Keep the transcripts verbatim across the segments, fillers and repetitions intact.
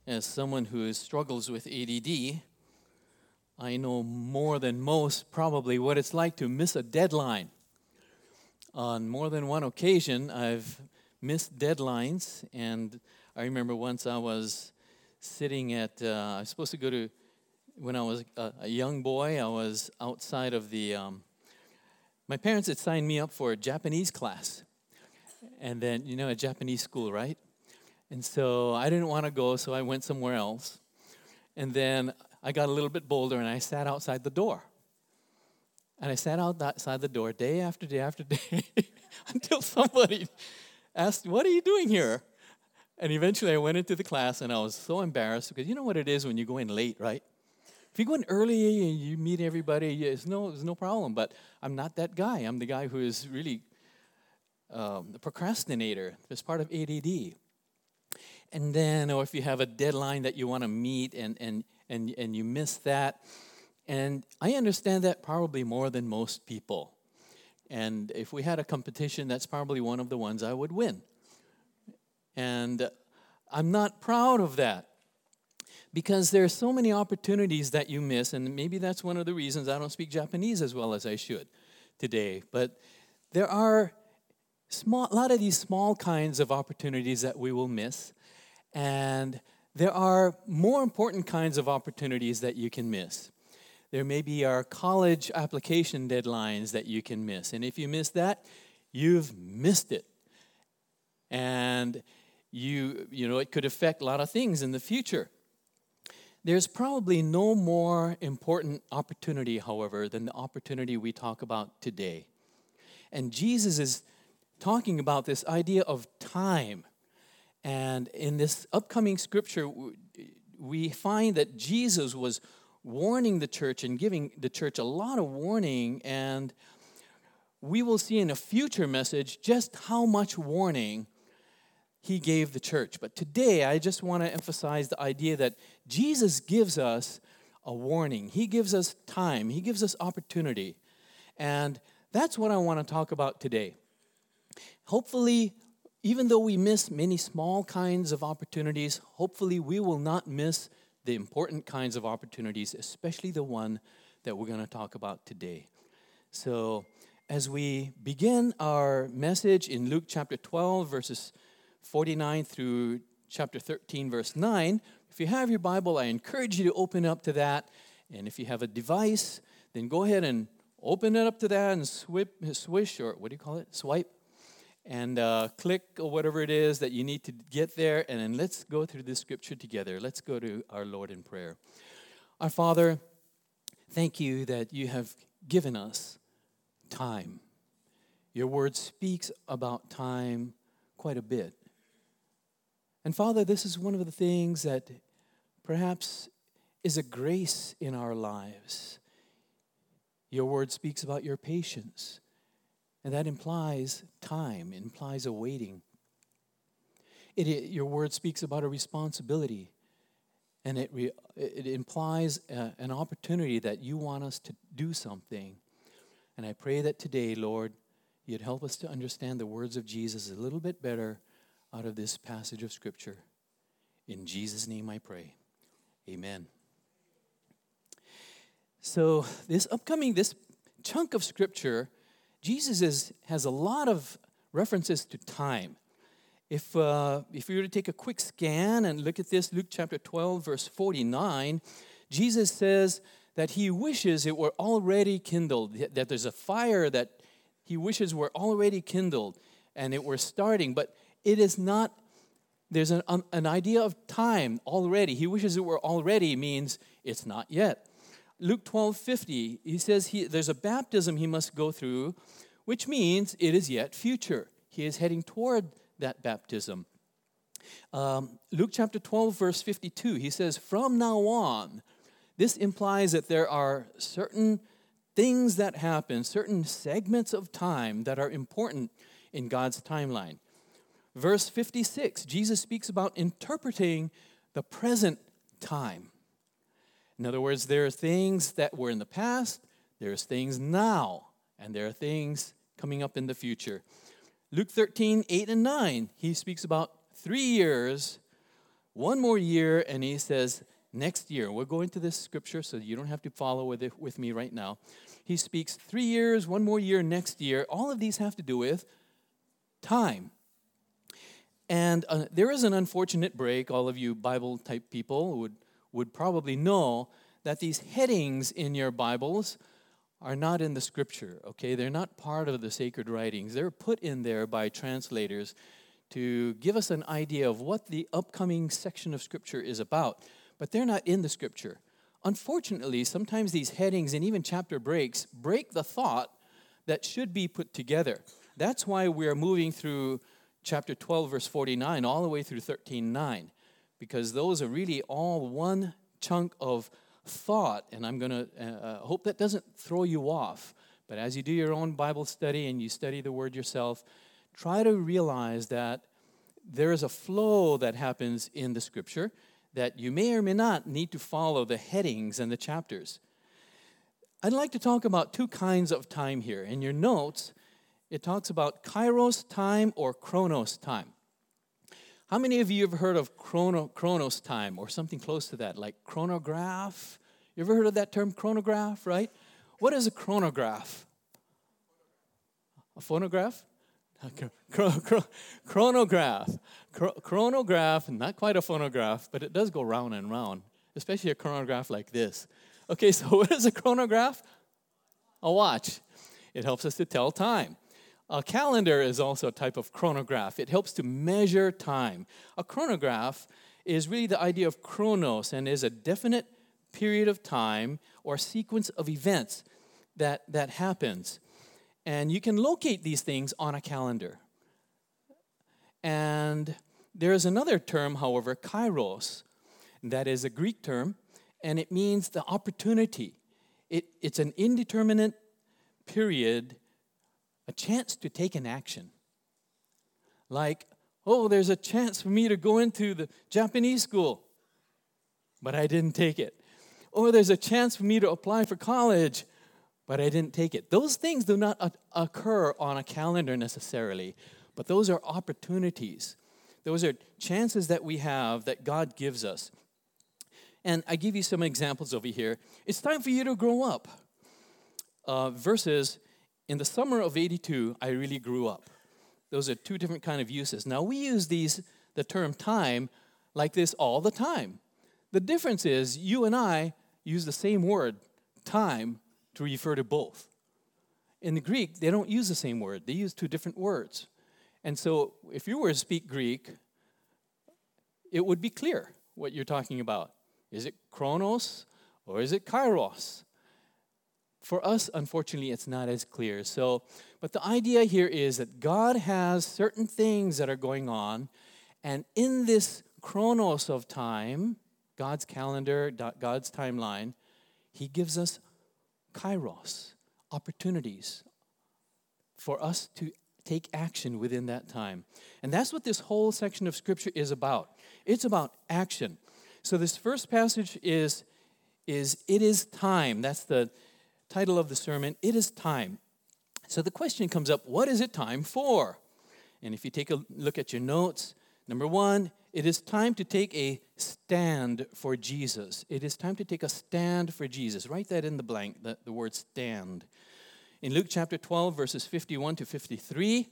as someone who struggles with A D D, I know more than most probably what it's like to miss a deadline. On more than one occasion, I've missed deadlines, and I remember once I was sitting at, uh, I was supposed to go to, when I was a, a young boy, I was outside of the, um, my parents had signed me up for a Japanese class, and then, you know, a Japanese school, right? And so I didn't want to go, so I went somewhere else, and then I got a little bit bolder, and I sat outside the door. And I sat outside the door day after day after day until somebody asked, "What are you doing here?" And eventually I went into the class, and I was so embarrassed because you know what it is when you go in late, right? If you go in early and you meet everybody, it's no, it's no problem. But I'm not that guy. I'm the guy who is really um, the procrastinator. It's part of A D D. And then, or if you have a deadline that you want to meet and and and and you miss that. And I understand that probably more than most people. And if we had a competition, that's probably one of the ones I would win. And I'm not proud of that because there are so many opportunities that you miss, and maybe that's one of the reasons I don't speak Japanese as well as I should today. But there are small, a lot of these small kinds of opportunities that we will miss, and there are more important kinds of opportunities that you can miss. There may be our college application deadlines that you can miss. And if you miss that, you've missed it. And you, you know, it could affect a lot of things in the future. There's probably no more important opportunity, however, than the opportunity we talk about today. And Jesus is talking about this idea of time. And in this upcoming scripture, we find that Jesus was warning the church and giving the church a lot of warning, and we will see in a future message just how much warning he gave the church. But today, I just want to emphasize the idea that Jesus gives us a warning. He gives us time. He gives us opportunity. And that's what I want to talk about today. Hopefully, even though we miss many small kinds of opportunities, hopefully we will not miss the important kinds of opportunities, especially the one that we're going to talk about today. So as we begin our message in Luke chapter twelve, verses forty-nine through chapter thirteen, verse nine, if you have your Bible, I encourage you to open up to that. And if you have a device, then go ahead and open it up to that and swip, swish, or what do you call it? Swipe. And uh, click or whatever it is that you need to get there. And then let's go through this scripture together. Let's go to our Lord in prayer. Our Father, thank you that you have given us time. Your word speaks about time quite a bit. And Father, this is one of the things that perhaps is a grace in our lives. Your word speaks about your patience. And that implies time, it implies a waiting. It, it, your word speaks about a responsibility, and it, re, it implies a, an opportunity that you want us to do something. And I pray that today, Lord, you'd help us to understand the words of Jesus a little bit better out of this passage of Scripture. In Jesus' name I pray. Amen. So this upcoming, this chunk of Scripture, Jesus is, has a lot of references to time. If uh, if we were to take a quick scan and look at this, Luke chapter twelve, verse forty-nine, Jesus says that he wishes it were already kindled, that there's a fire that he wishes were already kindled and it were starting, but it is not, there's an, um, an idea of time already. He wishes it were already means it's not yet. Luke twelve fifty, he says he, there's a baptism he must go through, which means it is yet future. He is heading toward that baptism. Um, Luke chapter twelve, verse fifty-two, he says, from now on, this implies that there are certain things that happen, certain segments of time that are important in God's timeline. Verse fifty-six, Jesus speaks about interpreting the present time. In other words, there are things that were in the past, there's things now, and there are things coming up in the future. Luke thirteen, eight and nine, he speaks about three years one more year, and he says, next year. We'll go into this scripture so you don't have to follow with it with me right now. He speaks three years, one more year, next year. All of these have to do with time. And uh, there is an unfortunate break. All of you Bible-type people would, would probably know that these headings in your Bibles are not in the scripture, okay? They're not part of the sacred writings. They're put in there by translators to give us an idea of what the upcoming section of scripture is about. But they're not in the scripture. Unfortunately, sometimes these headings and even chapter breaks break the thought that should be put together. That's why we're moving through chapter twelve, verse forty-nine, all the way through thirteen nine, because those are really all one chunk of thought, and I'm going to uh, hope that doesn't throw you off. But as you do your own Bible study and you study the Word yourself, try to realize that there is a flow that happens in the Scripture that you may or may not need to follow the headings and the chapters. I'd like to talk about two kinds of time here. In your notes, it talks about kairos time or chronos time. How many of you have heard of chrono, chronos time or something close to that, like chronograph? You ever heard of that term, chronograph, right? What is a chronograph? A phonograph? Chronograph. Chronograph, not quite a phonograph, but it does go round and round, especially a chronograph like this. Okay, so what is a chronograph? A watch. It helps us to tell time. A calendar is also a type of chronograph. It helps to measure time. A chronograph is really the idea of chronos and is a definite period of time or sequence of events that, that happens. And you can locate these things on a calendar. And there is another term, however, kairos. That is a Greek term, and it means the opportunity. It, it's an indeterminate period, a chance to take an action. Like, oh, there's a chance for me to go into the Japanese school, but I didn't take it. Or there's a chance for me to apply for college, but I didn't take it. Those things do not occur on a calendar necessarily, but those are opportunities. Those are chances that we have that God gives us. And I give you some examples over here. It's time for you to grow up. Uh, versus, in the summer of eighty-two, I really grew up. Those are two different kind of uses. Now, we use these, the term time, like this all the time. The difference is you and I use the same word, time, to refer to both. In the Greek, they don't use the same word. They use two different words. And so if you were to speak Greek, it would be clear what you're talking about. Is it chronos or is it kairos? For us, unfortunately, it's not as clear. So, but the idea here is that God has certain things that are going on, and in this chronos of time, God's calendar, God's timeline, He gives us kairos, opportunities for us to take action within that time. And that's what this whole section of Scripture is about. It's about action. So this first passage is, is It is Time. That's the title of the sermon, It is Time. So the question comes up, what is it time for? And if you take a look at your notes, number one, it is time to take a stand for Jesus. It is time to take a stand for Jesus. Write that in the blank, the, the word stand. In Luke chapter twelve, verses fifty-one to fifty-three,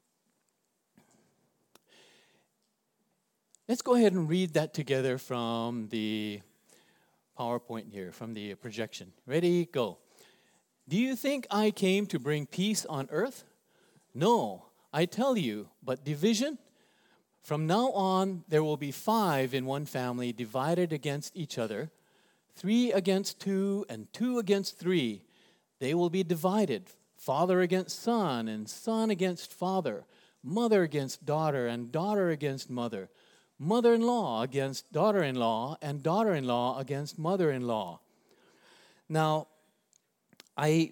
let's go ahead and read that together from the PowerPoint here, from the projection. Ready, go. Do you think I came to bring peace on earth? No, I tell you, but division. From now on, there will be five in one family divided against each other, three against two, and two against three. They will be divided, father against son, and son against father, mother against daughter, and daughter against mother, mother-in-law against daughter-in-law, and daughter-in-law against mother-in-law. Now, I,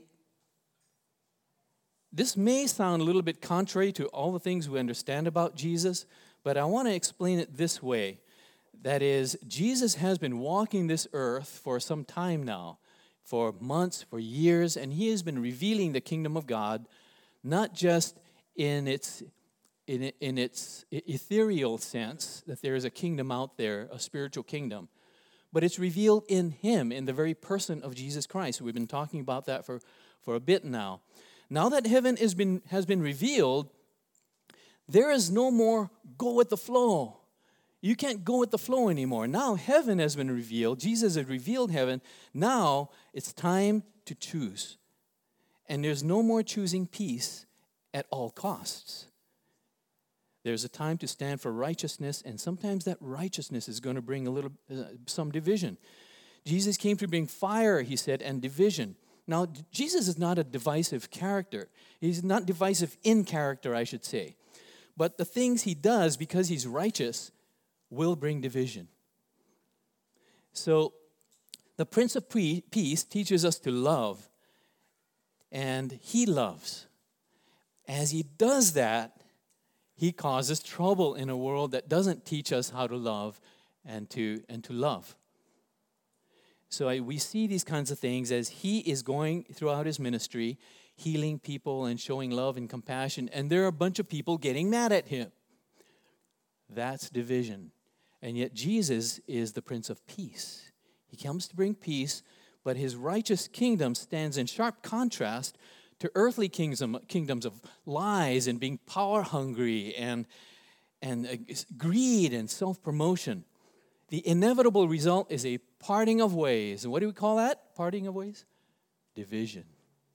this may sound a little bit contrary to all the things we understand about Jesus, but I want to explain it this way. That is, Jesus has been walking this earth for some time now, for months, for years, and He has been revealing the kingdom of God, not just in its in, it- in its e- ethereal sense, that there is a kingdom out there, a spiritual kingdom. But it's revealed in him, in the very person of Jesus Christ. We've been talking about that for, for a bit now. Now that heaven has been, has been revealed, there is no more go with the flow. You can't go with the flow anymore. Now heaven has been revealed. Jesus has revealed heaven. Now it's time to choose. And there's no more choosing peace at all costs. There's a time to stand for righteousness, and sometimes that righteousness is going to bring a little, uh, some division. Jesus came to bring fire, he said, and division. Now, Jesus is not a divisive character. He's not divisive in character, I should say. But the things he does, because he's righteous, will bring division. So, the Prince of Peace teaches us to love, and he loves. As he does that, he causes trouble in a world that doesn't teach us how to love and to, and to love. So I, we see these kinds of things as he is going throughout his ministry, healing people and showing love and compassion, and there are a bunch of people getting mad at him. That's division. And yet Jesus is the Prince of Peace. He comes to bring peace, but his righteous kingdom stands in sharp contrast to earthly kingdom, kingdoms of lies and being power-hungry and, and uh, greed and self-promotion. The inevitable result is a parting of ways. And what do we call that? Parting of ways? Division.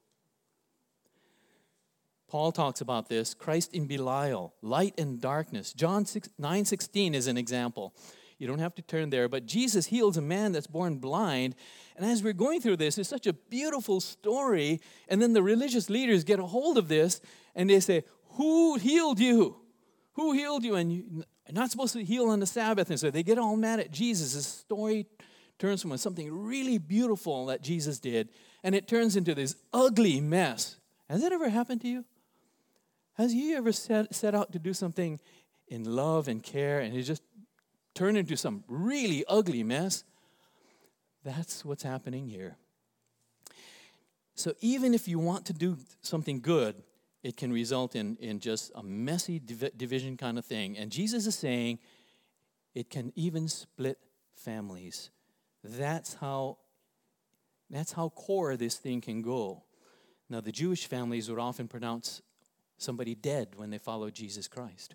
Paul talks about this. Christ in Belial, light and darkness. John nine sixteen is an example. You don't have to turn there, but Jesus heals a man that's born blind. And as we're going through this, it's such a beautiful story. And then the religious leaders get a hold of this, and they say, who healed you? Who healed you? And you, you're not supposed to heal on the Sabbath. And so they get all mad at Jesus. This story turns from something really beautiful that Jesus did, and it turns into this ugly mess. Has that ever happened to you? Has you ever set, set out to do something in love and care, and it just turned into some really ugly mess? That's what's happening here. So even if you want to do something good, it can result in, in just a messy div- division kind of thing. And Jesus is saying it can even split families. That's how, that's how core this thing can go. Now, the Jewish families would often pronounce somebody dead when they followed Jesus Christ.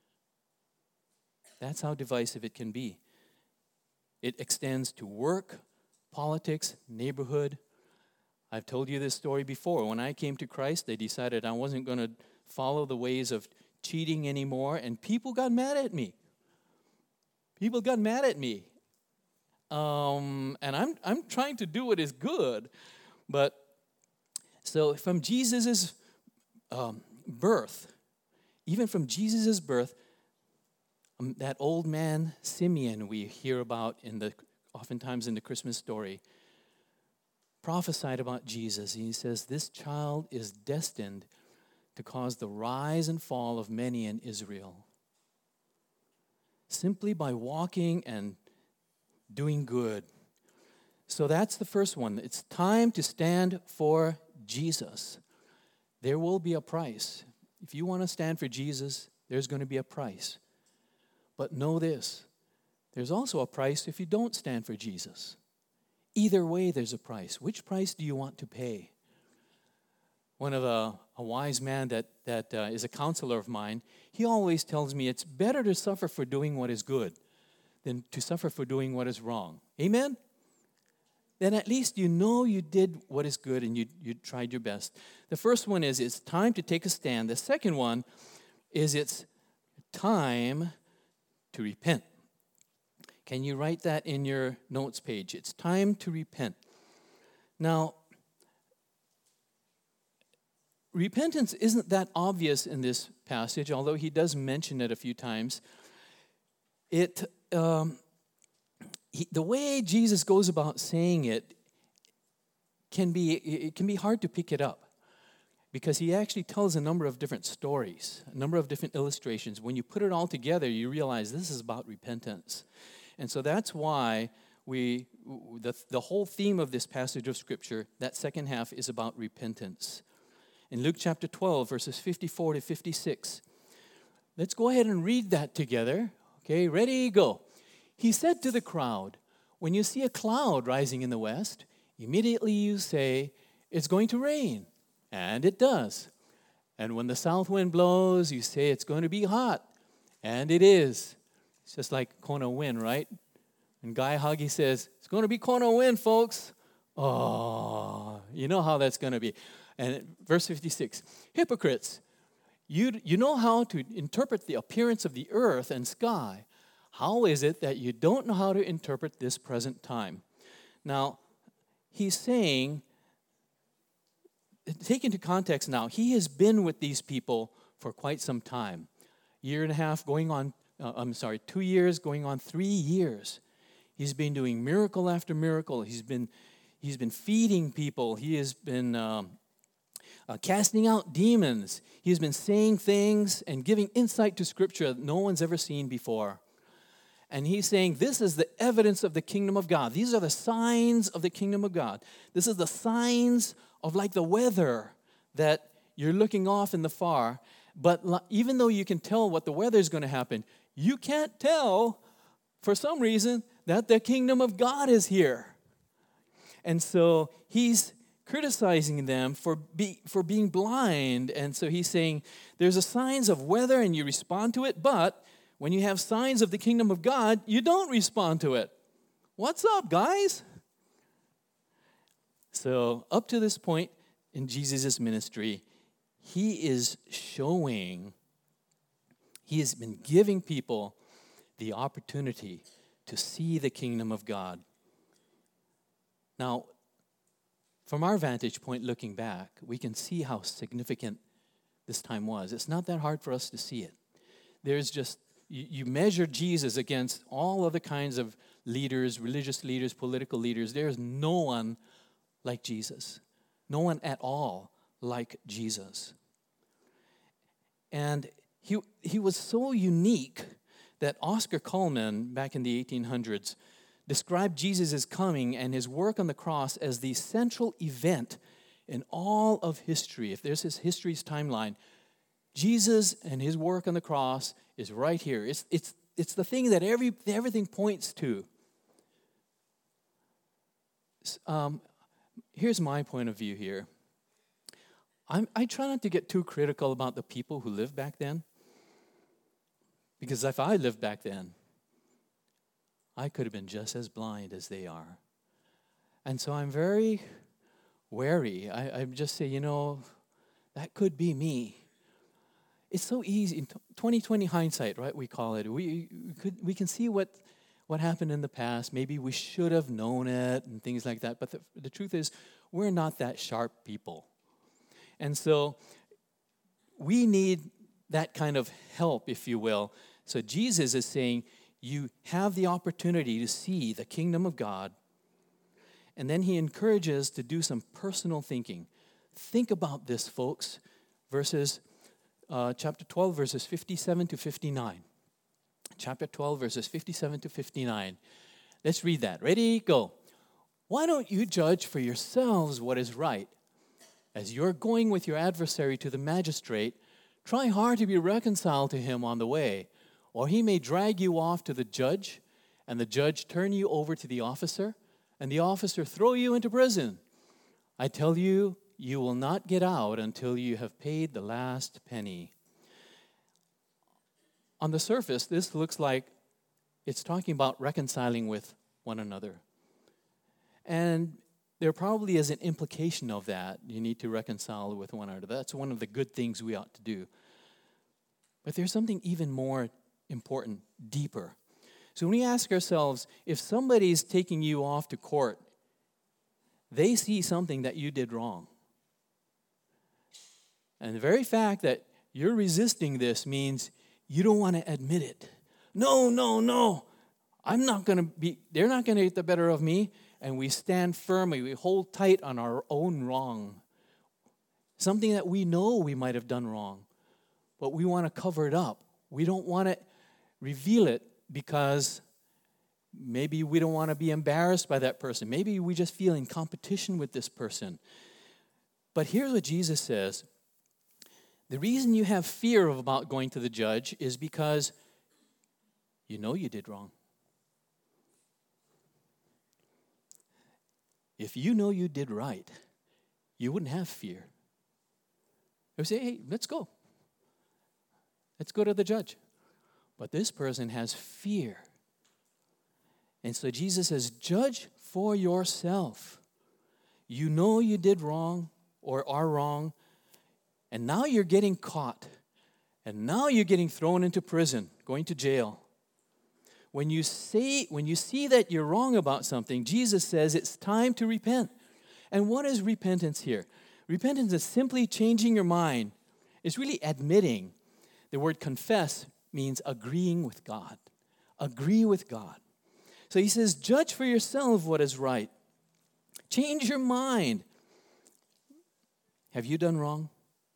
That's how divisive it can be. It extends to work, politics, neighborhood. I've told you this story before. When I came to Christ, they decided I wasn't going to follow the ways of cheating anymore, and people got mad at me. People got mad at me. Um, and I'm I'm trying to do what is good. But so from Jesus' um, birth, even from Jesus' birth, um, that old man Simeon we hear about in the oftentimes in the Christmas story, prophesied about Jesus. He says, this child is destined to cause the rise and fall of many in Israel. Simply by walking and doing good. So that's the first one. It's time to stand for Jesus. There will be a price. If you want to stand for Jesus, there's going to be a price. But know this, there's also a price if you don't stand for Jesus. Either way, there's a price. Which price do you want to pay? One of a, a wise man that, that uh, is a counselor of mine, he always tells me it's better to suffer for doing what is good than to suffer for doing what is wrong. Amen? Then at least you know you did what is good and you, you tried your best. The first one is it's time to take a stand. The second one is it's time to repent. Can you write that in your notes page? It's time to repent. Now, repentance isn't that obvious in this passage, although he does mention it a few times. It, um, he, the way Jesus goes about saying it can be it can be hard to pick it up, because he actually tells a number of different stories, a number of different illustrations. When you put it all together, you realize this is about repentance. And so that's why we the, the whole theme of this passage of Scripture, that second half, is about repentance. In Luke chapter twelve, verses fifty-four to fifty-six, let's go ahead and read that together. Okay, ready, go. He said to the crowd, when you see a cloud rising in the west, immediately you say, it's going to rain. And it does. And when the south wind blows, you say it's going to be hot. And it is. It's just like Kona wind, right? And Guy Huggy says, it's going to be Kona wind, folks. Oh, you know how that's going to be. And verse fifty-six, hypocrites, you, you know how to interpret the appearance of the earth and sky. How is it that you don't know how to interpret this present time? Now, he's saying, take into context now, he has been with these people for quite some time. Year and a half going on, uh, I'm sorry, two years going on three years. He's been doing miracle after miracle. He's been, he's been feeding people. He has been um, uh, casting out demons. He's been saying things and giving insight to Scripture that no one's ever seen before. And he's saying, this is the evidence of the kingdom of God. These are the signs of the kingdom of God. This is the signs of like the weather that you're looking off in the far. But even though you can tell what the weather is going to happen, you can't tell, for some reason, that the kingdom of God is here. And so he's criticizing them for, be, for being blind. And so he's saying, there's a signs of weather and you respond to it, but when you have signs of the kingdom of God, you don't respond to it. What's up, guys? So up to this point in Jesus' ministry, he is showing, he has been giving people the opportunity to see the kingdom of God. Now, from our vantage point looking back, we can see how significant this time was. It's not that hard for us to see it. There's just You, you measure Jesus against all other kinds of leaders, religious leaders, political leaders. There's no one like Jesus. No one at all like Jesus. And he, he was so unique that Oscar Cullmann, back in the eighteen hundreds, described Jesus' coming and his work on the cross as the central event in all of history. If there's his history's timeline, Jesus and his work on the cross is right here. It's, it's, it's the thing that every, everything points to. Um, here's my point of view here. I'm, I try not to get too critical about the people who lived back then. Because if I lived back then, I could have been just as blind as they are. And so I'm very wary. I, I just say, you know, that could be me. It's so easy. In twenty twenty hindsight, right, we call it. We, we, could, we can see what, what happened in the past. Maybe we should have known it and things like that. But the, the truth is, we're not that sharp people. And so we need that kind of help, if you will. So Jesus is saying, you have the opportunity to see the kingdom of God. And then he encourages to do some personal thinking. Think about this, folks. Verses Uh, chapter twelve, verses fifty-seven to fifty-nine. Chapter twelve, verses fifty-seven to fifty-nine. Let's read that. Ready? Go. Why don't you judge for yourselves what is right? As you're going with your adversary to the magistrate, try hard to be reconciled to him on the way, or he may drag you off to the judge, and the judge turn you over to the officer, and the officer throw you into prison. I tell you, you will not get out until you have paid the last penny. On the surface, this looks like it's talking about reconciling with one another. And there probably is an implication of that. You need to reconcile with one another. That's one of the good things we ought to do. But there's something even more important, deeper. So when we ask ourselves, if somebody's taking you off to court, they see something that you did wrong. And the very fact that you're resisting this means you don't want to admit it. No, no, no. I'm not going to be, they're not going to get the better of me. And we stand firmly, we hold tight on our own wrong. Something that we know we might have done wrong. But we want to cover it up. We don't want to reveal it because maybe we don't want to be embarrassed by that person. Maybe we just feel in competition with this person. But here's what Jesus says. The reason you have fear of about going to the judge is because you know you did wrong. If you know you did right, you wouldn't have fear. You would say, hey, let's go. Let's go to the judge. But this person has fear. And so Jesus says, judge for yourself. You know you did wrong or are wrong, and now you're getting caught. And now you're getting thrown into prison, going to jail. When you say, when you see that you're wrong about something, Jesus says it's time to repent. And what is repentance here? Repentance is simply changing your mind. It's really admitting. The word confess means agreeing with God. Agree with God. So he says, judge for yourself what is right. Change your mind. Have you done wrong?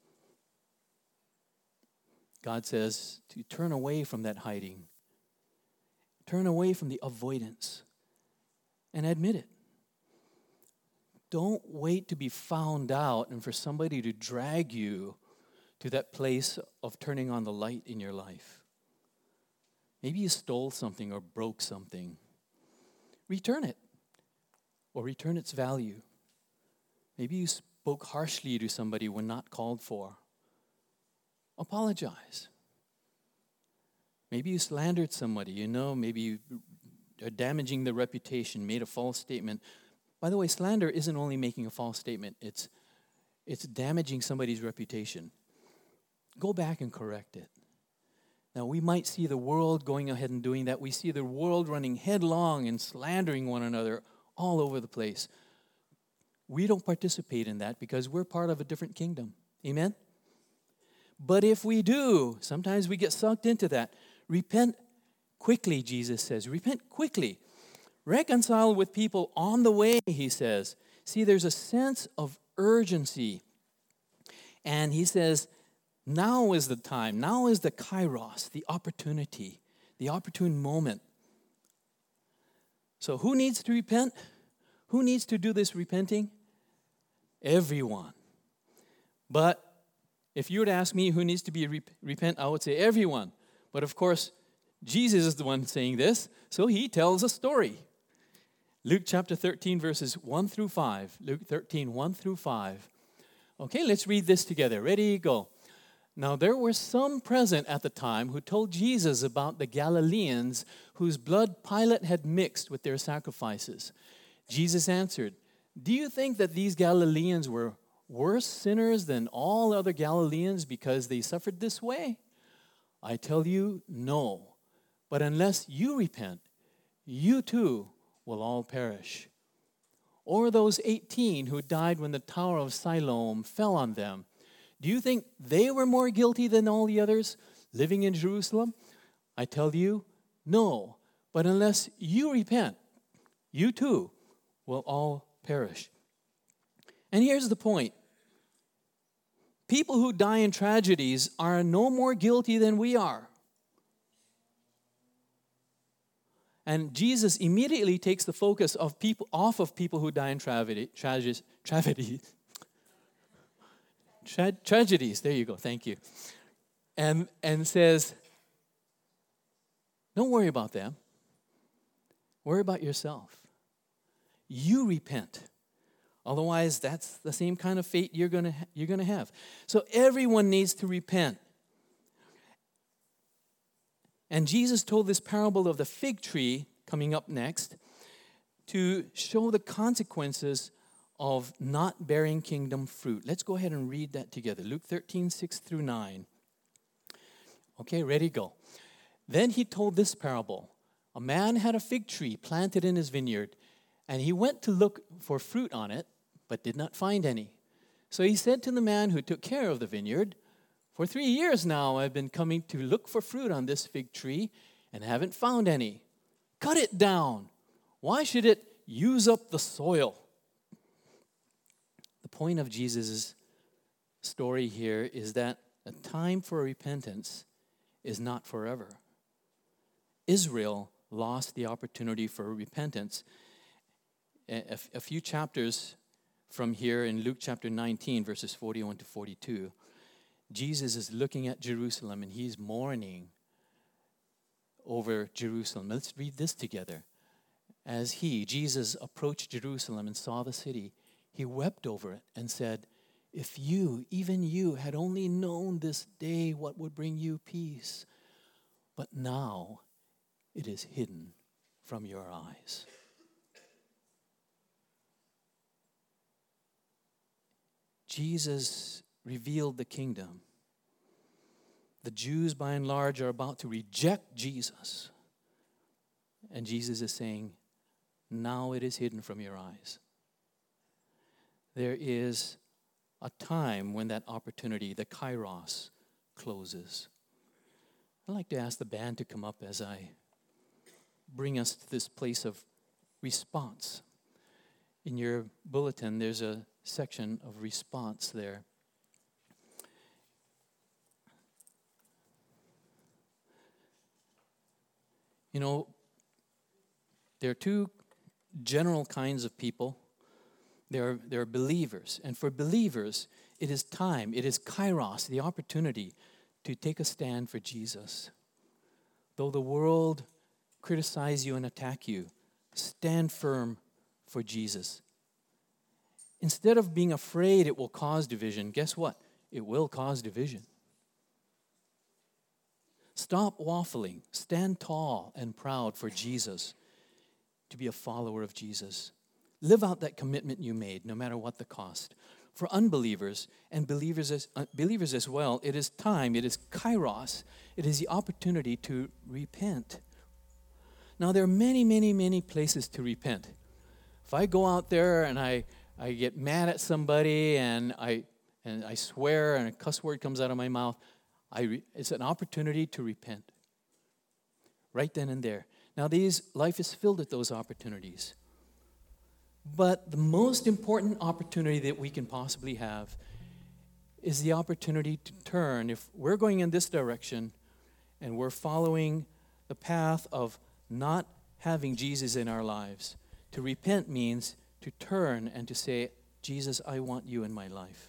God says to turn away from that hiding. Turn away from the avoidance and admit it. Don't wait to be found out and for somebody to drag you to that place of turning on the light in your life. Maybe you stole something or broke something. Return it or return its value. Maybe you spoke harshly to somebody when not called for. Apologize. Maybe you slandered somebody, you know, maybe you are damaging their reputation, made a false statement. By the way, slander isn't only making a false statement, it's, it's damaging somebody's reputation. Go back and correct it. Now, we might see the world going ahead and doing that. We see the world running headlong and slandering one another all over the place. We don't participate in that because we're part of a different kingdom. Amen? But if we do, sometimes we get sucked into that. Repent quickly, Jesus says. Repent quickly. Reconcile with people on the way, he says. See, there's a sense of urgency. And he says, now is the time. Now is the kairos, the opportunity, the opportune moment. So who needs to repent? Who needs to do this repenting? Everyone. But if you were to ask me who needs to be rep- repent, I would say everyone. But of course, Jesus is the one saying this, so he tells a story. Luke chapter thirteen, verses one through five. Luke thirteen, one through five. Okay, let's read this together. Ready, go. Now there were some present at the time who told Jesus about the Galileans whose blood Pilate had mixed with their sacrifices. Jesus answered, do you think that these Galileans were worse sinners than all other Galileans because they suffered this way? I tell you, no. But unless you repent, you too will all perish. Or those eighteen who died when the tower of Siloam fell on them, do you think they were more guilty than all the others living in Jerusalem? I tell you, no. But unless you repent, you too will all perish. And here's the point. People who die in tragedies are no more guilty than we are. And Jesus immediately takes the focus of people off of people who die in tragedy, tragedies, tragedies, tra- tragedies. There you go. Thank you. And and says, don't worry about them. Worry about yourself. You repent. Otherwise, that's the same kind of fate you're going to ha- you're going to have. So everyone needs to repent. And Jesus told this parable of the fig tree coming up next to show the consequences of not bearing kingdom fruit. Let's go ahead and read that together. Luke thirteen, six through nine. Okay, ready, go. Then he told this parable. A man had a fig tree planted in his vineyard, and he went to look for fruit on it, but did not find any. So he said to the man who took care of the vineyard, for three years now I've been coming to look for fruit on this fig tree and haven't found any. Cut it down. Why should it use up the soil? The point of Jesus' story here is that a time for repentance is not forever. Israel lost the opportunity for repentance. A, a few chapters from here in Luke chapter nineteen, verses forty-one to forty-two, Jesus is looking at Jerusalem and he's mourning over Jerusalem. Let's read this together. As he, Jesus, approached Jerusalem and saw the city, he wept over it and said, if you, even you, had only known this day what would bring you peace, but now it is hidden from your eyes. Jesus revealed the kingdom. The Jews, by and large, are about to reject Jesus. And Jesus is saying, now it is hidden from your eyes. There is a time when that opportunity, the kairos, closes. I'd like to ask the band to come up as I bring us to this place of response. In your bulletin, there's a section of response there. You know, there are two general kinds of people. There are, there are believers. And for believers, it is time, it is kairos, the opportunity to take a stand for Jesus. Though the world criticize you and attack you, stand firm for Jesus. Instead of being afraid it will cause division, guess what? It will cause division. Stop waffling. Stand tall and proud for Jesus, to be a follower of Jesus. Live out that commitment you made, no matter what the cost. For unbelievers and believers as, uh, believers as well, it is time, it is kairos, it is the opportunity to repent. Now, there are many, many, many places to repent. If I go out there and I, I get mad at somebody and I and I swear and a cuss word comes out of my mouth, I re, it's an opportunity to repent. Right then and there. Now, these life is filled with those opportunities. But the most important opportunity that we can possibly have is the opportunity to turn. If we're going in this direction and we're following the path of not having Jesus in our lives, to repent means to turn and to say, Jesus, I want you in my life.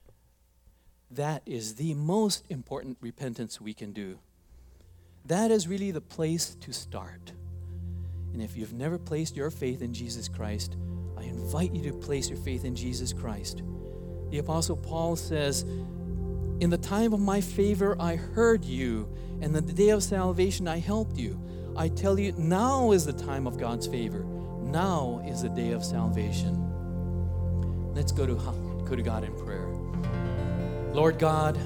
That is the most important repentance we can do. That is really the place to start. And if you've never placed your faith in Jesus Christ, I invite you to place your faith in Jesus Christ. The Apostle Paul says, in the time of my favor I heard you, and in the day of salvation I helped you. I tell you, now is the time of God's favor. Now is the day of salvation. Let's go to, go to God in prayer. Lord God,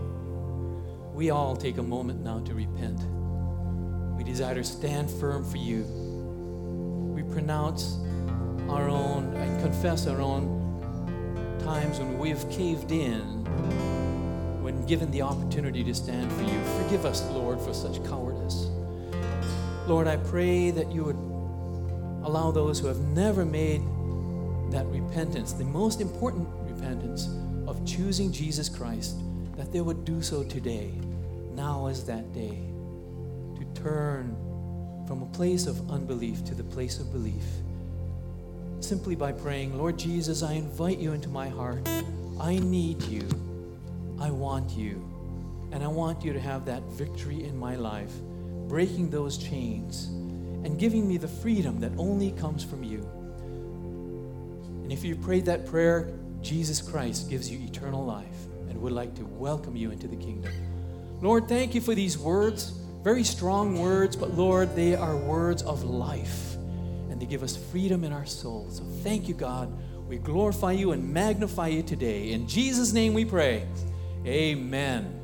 we all take a moment now to repent. We desire to stand firm for you. We pronounce our own and confess our own times when we have caved in, when given the opportunity to stand for you. Forgive us, Lord, for such cowardice. Lord, I pray that you would allow those who have never made that repentance, the most important repentance of choosing Jesus Christ, that they would do so today. Now is that day to turn from a place of unbelief to the place of belief. Simply by praying, Lord Jesus, I invite you into my heart. I need you. I want you. And I want you to have that victory in my life, breaking those chains and giving me the freedom that only comes from you. And if you prayed that prayer, Jesus Christ gives you eternal life and would like to welcome you into the kingdom. Lord, thank you for these words, very strong words, but Lord, they are words of life. And they give us freedom in our souls. So thank you, God. We glorify you and magnify you today. In Jesus' name we pray. Amen.